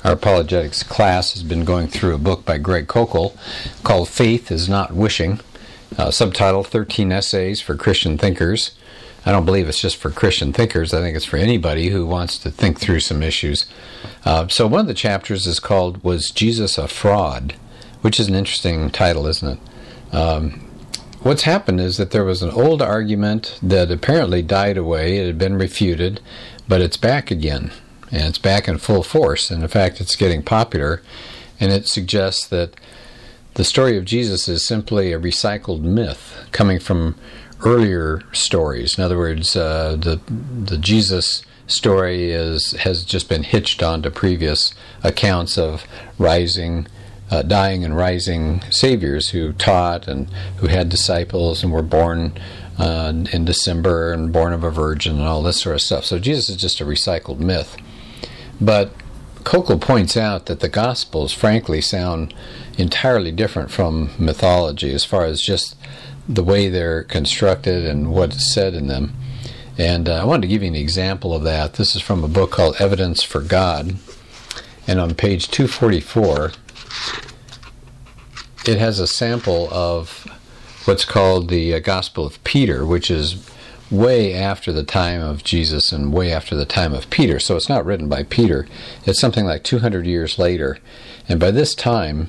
Our apologetics class has been going through a book by Greg Koukl called Faith is Not Wishing, subtitle 13 Essays for Christian Thinkers. I don't believe it's just for Christian thinkers. I think it's for anybody who wants to think through some issues. So one of the chapters is called Was Jesus a Fraud? Which is an interesting title, isn't it? What's happened is that there was an old argument that apparently died away. It had been refuted, but it's back again. And it's back in full force. And in fact, it's getting popular. And it suggests that the story of Jesus is simply a recycled myth coming from earlier stories. In other words, the Jesus story has just been hitched onto previous accounts of dying and rising saviors who taught and who had disciples and were born in December and born of a virgin and all this sort of stuff. So Jesus is just a recycled myth. But Koukl points out that the Gospels, frankly, sound entirely different from mythology as far as just the way they're constructed and what's said in them. And I wanted to give you an example of that. This is from a book called Evidence for God. And on page 244, it has a sample of what's called the Gospel of Peter, which is way after the time of Jesus and way after the time of Peter. So it's not written by Peter. It's something like 200 years later. And by this time,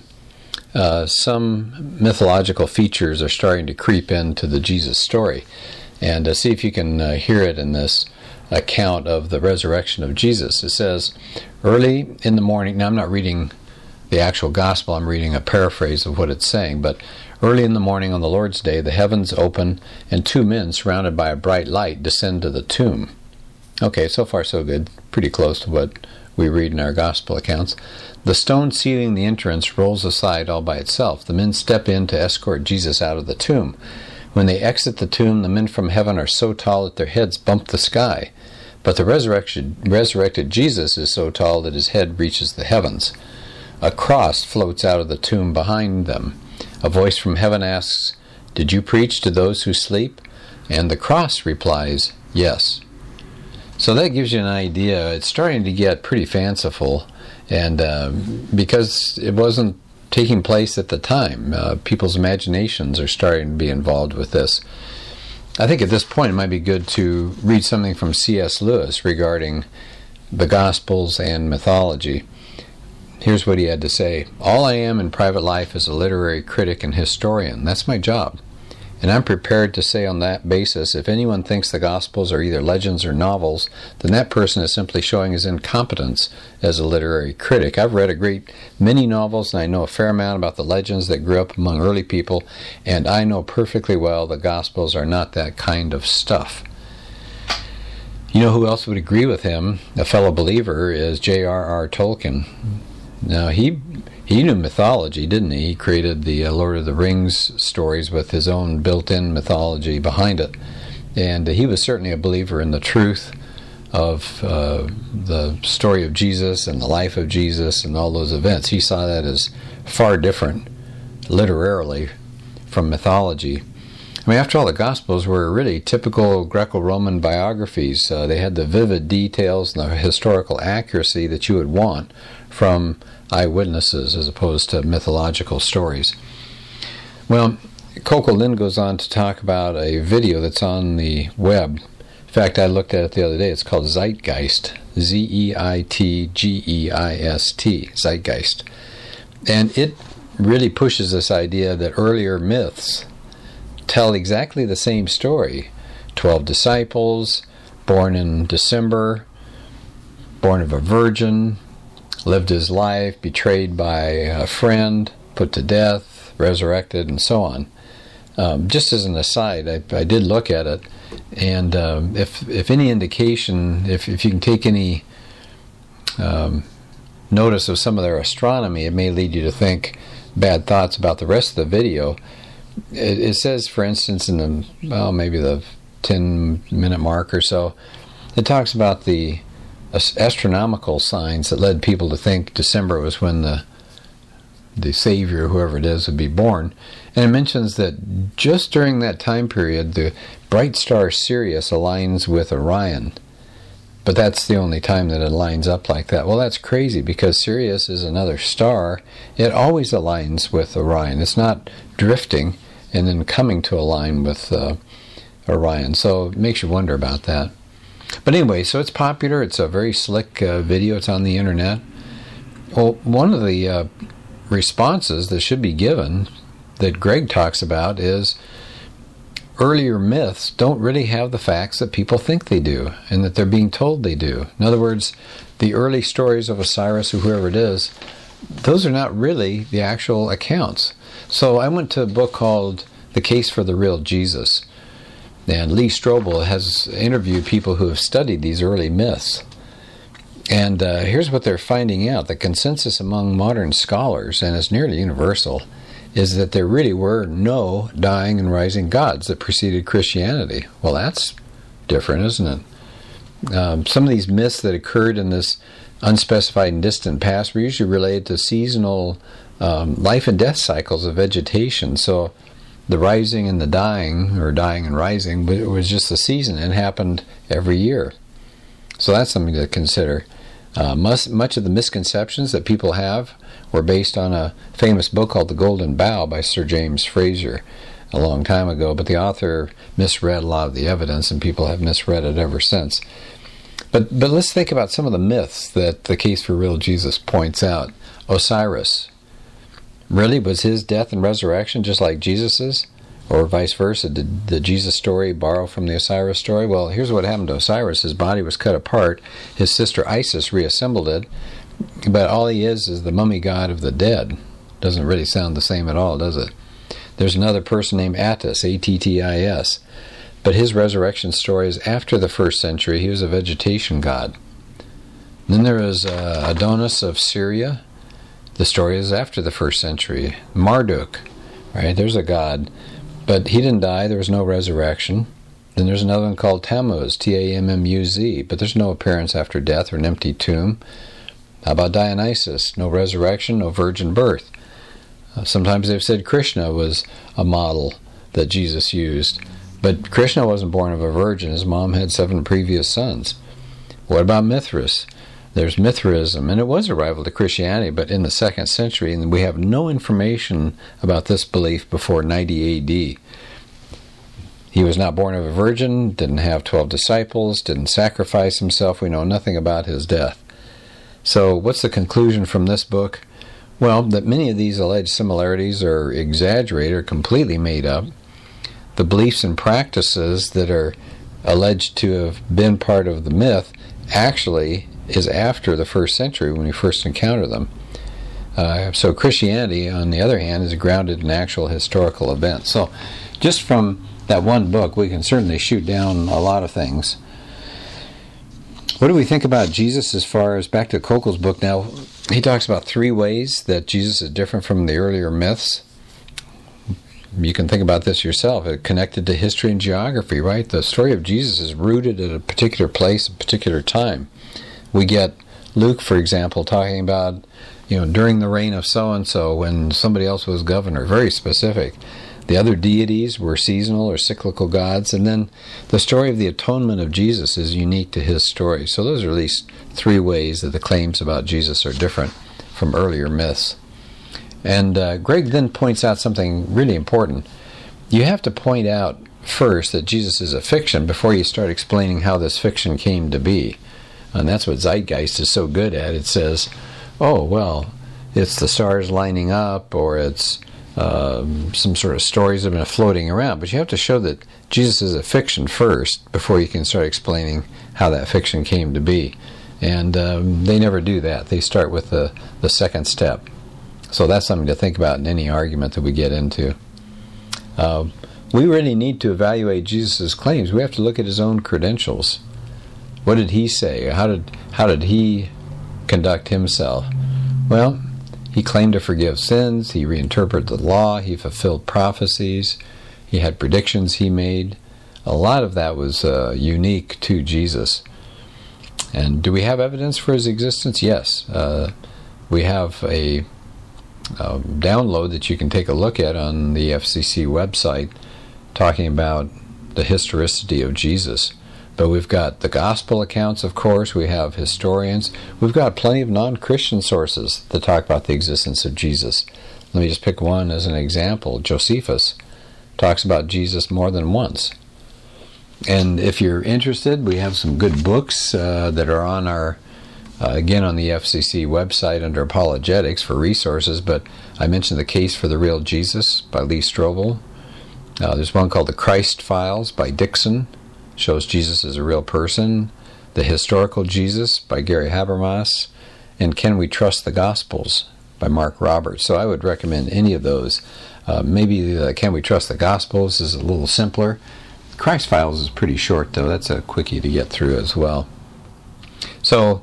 some mythological features are starting to creep into the Jesus story. And see if you can hear it in this account of the resurrection of Jesus. It says, early in the morning, now I'm not reading the actual gospel, I'm reading a paraphrase of what it's saying, but early in the morning on the Lord's day, the heavens open, and two men surrounded by a bright light descend to the tomb. Okay, so far so good. Pretty close to what we read in our gospel accounts. The stone sealing the entrance rolls aside all by itself. The men step in to escort Jesus out of the tomb. When they exit the tomb, the men from heaven are so tall that their heads bump the sky. But the resurrected Jesus is so tall that his head reaches the heavens. A cross floats out of the tomb behind them. A voice from heaven asks, "Did you preach to those who sleep?" And the cross replies, "Yes." So that gives you an idea. It's starting to get pretty fanciful, and because it wasn't taking place at the time, people's imaginations are starting to be involved with this. I think at this point it might be good to read something from C.S. Lewis regarding the Gospels and mythology. Here's what he had to say. All I am in private life is a literary critic and historian. That's my job. And I'm prepared to say on that basis, if anyone thinks the Gospels are either legends or novels, then that person is simply showing his incompetence as a literary critic. I've read a great many novels, and I know a fair amount about the legends that grew up among early people, and I know perfectly well the Gospels are not that kind of stuff. You know who else would agree with him, a fellow believer, is J.R.R. Tolkien. Now, he knew mythology, didn't he? He created the Lord of the Rings stories with his own built-in mythology behind it. And he was certainly a believer in the truth of the story of Jesus and the life of Jesus and all those events. He saw that as far different, literarily, from mythology. I mean, after all, the Gospels were really typical Greco-Roman biographies. They had the vivid details and the historical accuracy that you would want from eyewitnesses as opposed to mythological stories. Well, Koukl then goes on to talk about a video that's on the web. In fact, I looked at it the other day. It's called Zeitgeist, Z-E-I-T-G-E-I-S-T, Zeitgeist. And it really pushes this idea that earlier myths tell exactly the same story. 12 disciples, born in December, born of a virgin, lived his life, betrayed by a friend, put to death, resurrected, and so on. Just as an aside, I did look at it, and if any indication, if you can take any notice of some of their astronomy, it may lead you to think bad thoughts about the rest of the video. It says, for instance, in the maybe the 10-minute mark or so, it talks about the astronomical signs that led people to think December was when the Savior, whoever it is, would be born. And it mentions that just during that time period, the bright star Sirius aligns with Orion. But that's the only time that it lines up like that. Well, that's crazy, because Sirius is another star. It always aligns with Orion. It's not drifting and then coming to align with Orion. So it makes you wonder about that. But anyway, so it's popular. It's a very slick video. It's on the internet. Well, one of the responses that should be given that Greg talks about is earlier myths don't really have the facts that people think they do and that they're being told they do. In other words, the early stories of Osiris or whoever it is, those are not really the actual accounts. So I went to a book called The Case for the Real Jesus, and Lee Strobel has interviewed people who have studied these early myths. And here's what they're finding out. The consensus among modern scholars, and it's nearly universal, is that there really were no dying and rising gods that preceded Christianity. Well, that's different, isn't it? Some of these myths that occurred in this unspecified and distant past were usually related to seasonal life and death cycles of vegetation. So the rising and the dying, or dying and rising, was just a season and happened every year. So that's something to consider. Much of the misconceptions that people have were based on a famous book called The Golden Bough by Sir James Frazer a long time ago, but the author misread a lot of the evidence, and people have misread it ever since. But let's think about some of the myths that The Case for Real Jesus points out. Osiris. Really, was his death and resurrection just like Jesus's? Or vice versa? Did the Jesus story borrow from the Osiris story? Well, here's what happened to Osiris. His body was cut apart. His sister Isis reassembled it. But all he is the mummy god of the dead. Doesn't really sound the same at all, does it? There's another person named Attis, Attis. But his resurrection story is after the 1st century. He was a vegetation god. Then there is Adonis of Syria. The story is after the 1st century. Marduk, right? There's a god. But he didn't die. There was no resurrection. Then there's another one called Tammuz, Tammuz. But there's no appearance after death or an empty tomb. How about Dionysus? No resurrection, no virgin birth. Sometimes they've said Krishna was a model that Jesus used. But Krishna wasn't born of a virgin. His mom had 7 previous sons. What about Mithras? There's Mithraism, and it was a rival to Christianity, but in the 2nd century, and we have no information about this belief before 90 AD. He was not born of a virgin, didn't have 12 disciples, didn't sacrifice himself. We know nothing about his death. So what's the conclusion from this book? Well, that many of these alleged similarities are exaggerated or completely made up. The beliefs and practices that are alleged to have been part of the myth actually is after the 1st century when we first encounter them. So Christianity, on the other hand, is grounded in actual historical events. So just from that one book, we can certainly shoot down a lot of things. What do we think about Jesus as far as, back to Kokel's book now, he talks about 3 ways that Jesus is different from the earlier myths. You can think about this yourself. It connected to history and geography, right? The story of Jesus is rooted at a particular place, a particular time. We get Luke, for example, talking about, during the reign of so-and-so when somebody else was governor. Very specific. The other deities were seasonal or cyclical gods. And then the story of the atonement of Jesus is unique to his story. So those are at least 3 ways that the claims about Jesus are different from earlier myths. And Greg then points out something really important. You have to point out first that Jesus is a fiction before you start explaining how this fiction came to be. And that's what Zeitgeist is so good at. It says, oh, well, it's the stars lining up, or it's some sort of stories that have been floating around. But you have to show that Jesus is a fiction first before you can start explaining how that fiction came to be. And they never do that. They start with the 2nd step. So that's something to think about in any argument that we get into. We really need to evaluate Jesus' claims. We have to look at his own credentials. What did he say? How did he conduct himself? Well, he claimed to forgive sins. He reinterpreted the law. He fulfilled prophecies. He had predictions he made. A lot of that was unique to Jesus. And do we have evidence for his existence? Yes. We have a download that you can take a look at on the FCC website talking about the historicity of Jesus. But we've got the gospel accounts, of course. We have historians. We've got plenty of non-Christian sources that talk about the existence of Jesus. Let me just pick one as an example. Josephus talks about Jesus more than once. And if you're interested, we have some good books that are on our, again, on the FCC website under Apologetics for resources. But I mentioned The Case for the Real Jesus by Lee Strobel. There's one called The Christ Files by Dixon. Shows Jesus as a real person. The Historical Jesus by Gary Habermas. And Can We Trust the Gospels by Mark Roberts. So I would recommend any of those. Maybe Can We Trust the Gospels is a little simpler. Christ Files is pretty short, though. That's a quickie to get through as well. So,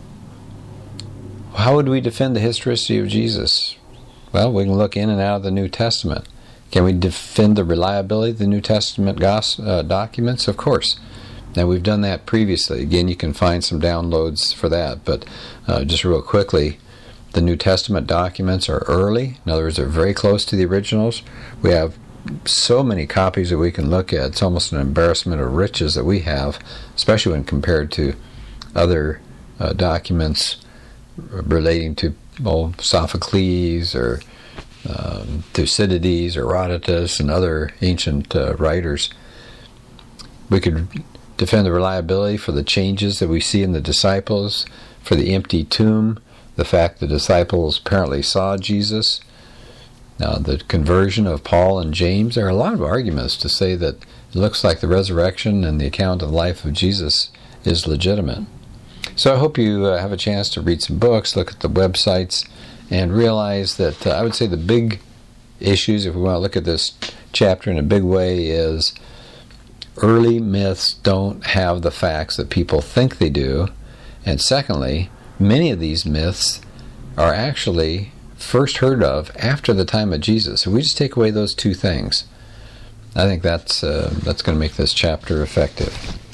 how would we defend the historicity of Jesus? Well, we can look in and out of the New Testament. Can we defend the reliability of the New Testament documents? Of course. Now, we've done that previously. Again, you can find some downloads for that. But just real quickly, the New Testament documents are early. In other words, they're very close to the originals. We have so many copies that we can look at. It's almost an embarrassment of riches that we have, especially when compared to other documents relating to Sophocles or Thucydides or Herodotus and other ancient writers. We could defend the reliability for the changes that we see in the disciples, for the empty tomb, the fact the disciples apparently saw Jesus, the conversion of Paul and James. There are a lot of arguments to say that it looks like the resurrection and the account of the life of Jesus is legitimate. So I hope you have a chance to read some books, look at the websites, and realize that I would say the big issues, if we want to look at this chapter in a big way, is early myths don't have the facts that people think they do. And secondly, many of these myths are actually first heard of after the time of Jesus. If we just take away those two things, I think that's going to make this chapter effective.